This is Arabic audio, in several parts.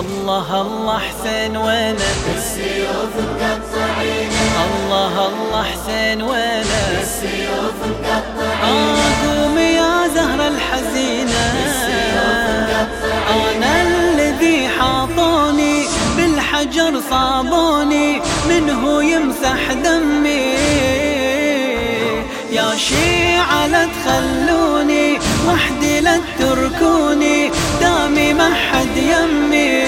الله الله حسين وينه السيوف مقطعين الله الله حسين وينه السيوف مقطعين قومي يا زهرة الحزينة أنا الذي حاطوني بالحجر صابوني منه يمسح دمي يا شيعة لا تخلوني وحدي لا تتركوني دامي ما حد يمي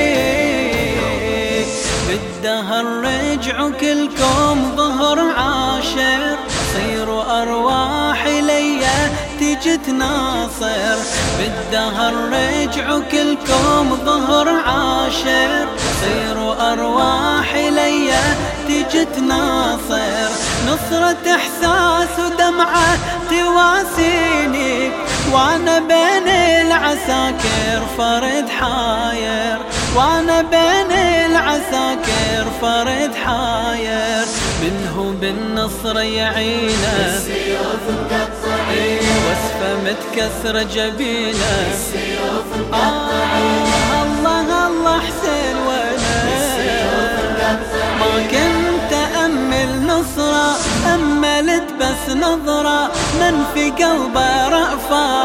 بالدهر رجعوا كلكم ظهر عاشر صيروا أرواح ليا تجي تناصر بالدهر رجعوا كلكم ظهر عاشر صيروا أرواح ليا تجي تناصر نصرة إحساس ودمعة تواسيني وأنا بين العساكر فرد حاير وأنا بين العساكر فرد حاير منه بالنصر يعينه السيوف مقطعين وصفه متكسر جبينه السيوف مقطعين الله الله حسين وينه ما كنت أمل نصرة أملت بس نظرة من في قلبه رأفة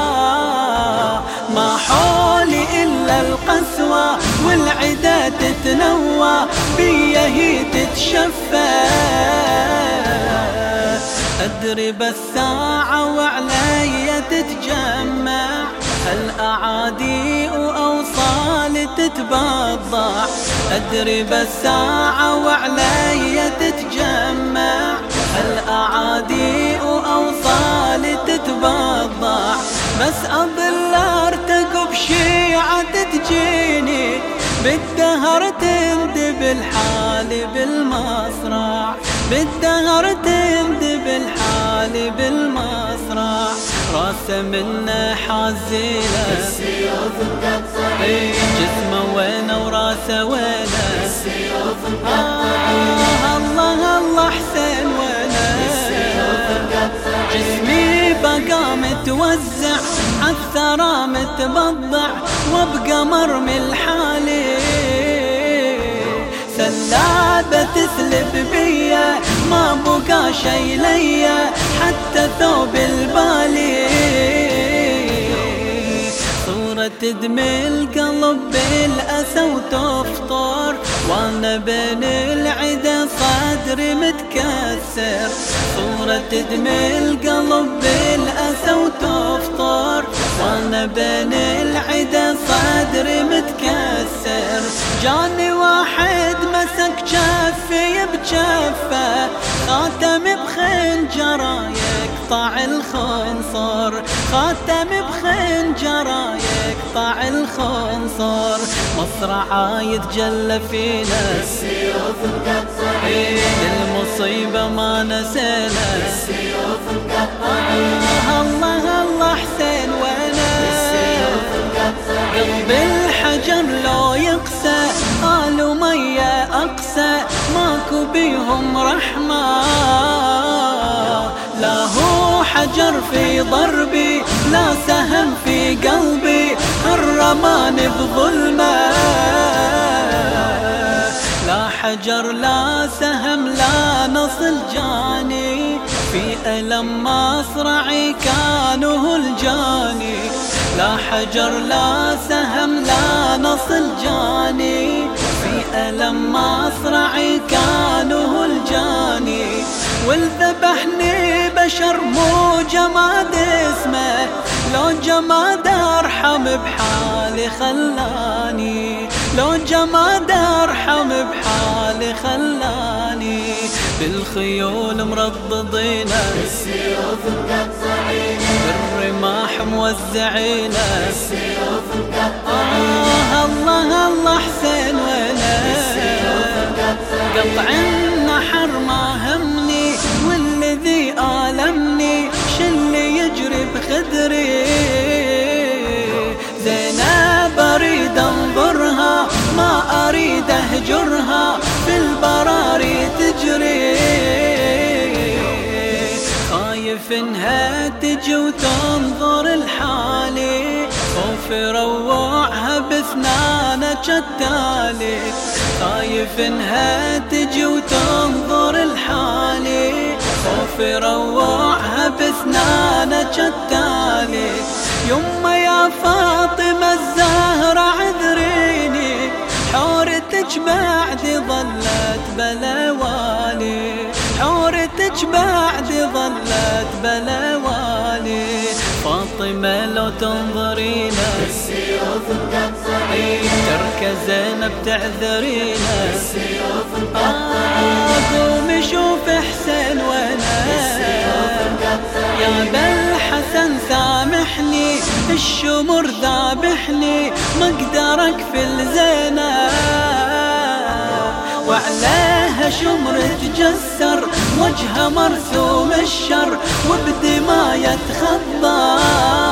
ما حولي إلا القسوة والعدا تتنوى بيا هي تتشفى أدري بالساعة وعلي تتجمع الأعادي وأوصال تتبضع أدري بالساعة وعلي تتجمع الأعادي وأوصال تتبضع بس أضل أرتقب شيعة تجيني بالدهر تندب الحال بالمصرع بالدهر تندب الحال بالمصرع راسه منه حازينه السيوف مقطعين جسمه وينه وراسه وينه السيوف مقطعين الله الله حسين وينه جسمي بقى متوزع عالثرى متبضع وابقى مرمي لحالي سلابة تسلب بيا ما بقى شي ليا حتى ثوب البالي صورة تدمي القلب بالأسى وتفطر وانا بين العدا صدري متكسر صورة تدمي القلب بالأسى وتفطر وانا بين العدا صدري متكسر جاني واحد مسك جفي بجفه خاتم بخنجره يقطع الخنصر خاتم بخنجره يقطع الخنصر مصرعه يتجلى فينا السيوف مقطعين المصيبه ما نسينا السيوف مقطعين الله الله حسين وينه قلب الحجر لو يقسى قالوا مية أقسى ماكو بيهم رحمة لا هو حجر في ضربي لا سهم في قلبي الرمان بظلمه لا حجر لا سهم لا نصل جاني في ألم مصرعي كانوا الجاني لا حجر لا سهم لا نصل جاني في ألم مصرعي كانوا الجاني والذبحني بشر مو جماد اسمه لو جماد ارحم بحالي خلاني لو جماد ارحم بحالي خلاني بالخيول مرضضينه السيوف مقطعين بالرماح موزعينه السيوف مقطعين الله الله حسين وينه قطع النحر ما همني والذي آلمني شلي يجري بخدري زينب اريد انظرها ما اريد اهجرها في البراري تجري خايف انها تجي وتنظر الحالي خوف روعها بثنانك التالي، خايف انها تجي وتنظر لحالي. خوف روعها بثنانك التالي، يما يا فاطمة الزهرة عذريني، حورتك بعد ظلت بلوالي، حورتك بعد ظلت بلوالي. فاطمة لو تنظرينا السيوف مقطعين، تركة زينب تعذرينا، السيوف مقطعين، قومي شوف حسين وانا يا بالحسن سامحني، الشمر ذابحني، مقدرك في الزينب. وعليها شمر تجسر، وجهها مرسوم الشر، وبدماء يتخضب.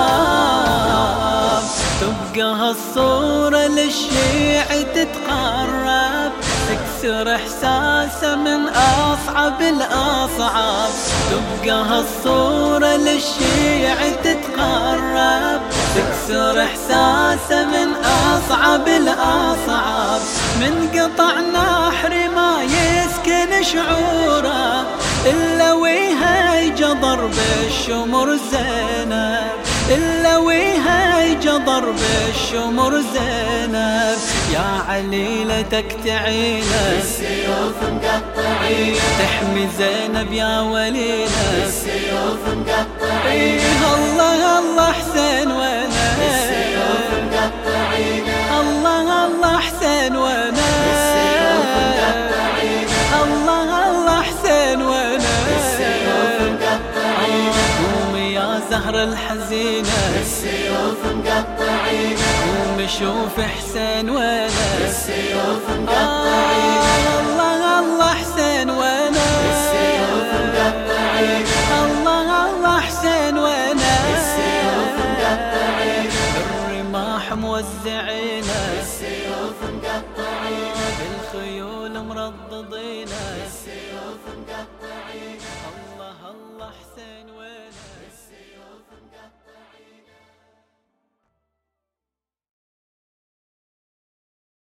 تبقى هالصورة للشيع تتقرب، تكسر احساسه من اصعب الاصعاب. تبقى هالصورة للشيع تتقرب، تكسر احساسه من اصعب الاصعاب. من قطع نحر ما يسكن شعوره، الا ويهيج ضرب الشمر زينب، الا ويهيج ضرب الشمر زينب. يا عليلتك تعينا، السيوف مقطعين، تحمي زينب يا ولينا، السيوف مقطعين، الله الله حسين وانا، السيوف مقطعين، الله الله حسين وانا، السيوف مقطعين، الله الله حسين وانا. السيوف مقطعين، قومي يا زهر الحزينة، السيوف مقطعين، قومي شوف حسين وانا، السيوف مقطعين، الله الله حسين وانا، السيوف مقطعين، الله الله حسين وانا. السيوف مقطعين، الرماح موزعينا، السيوف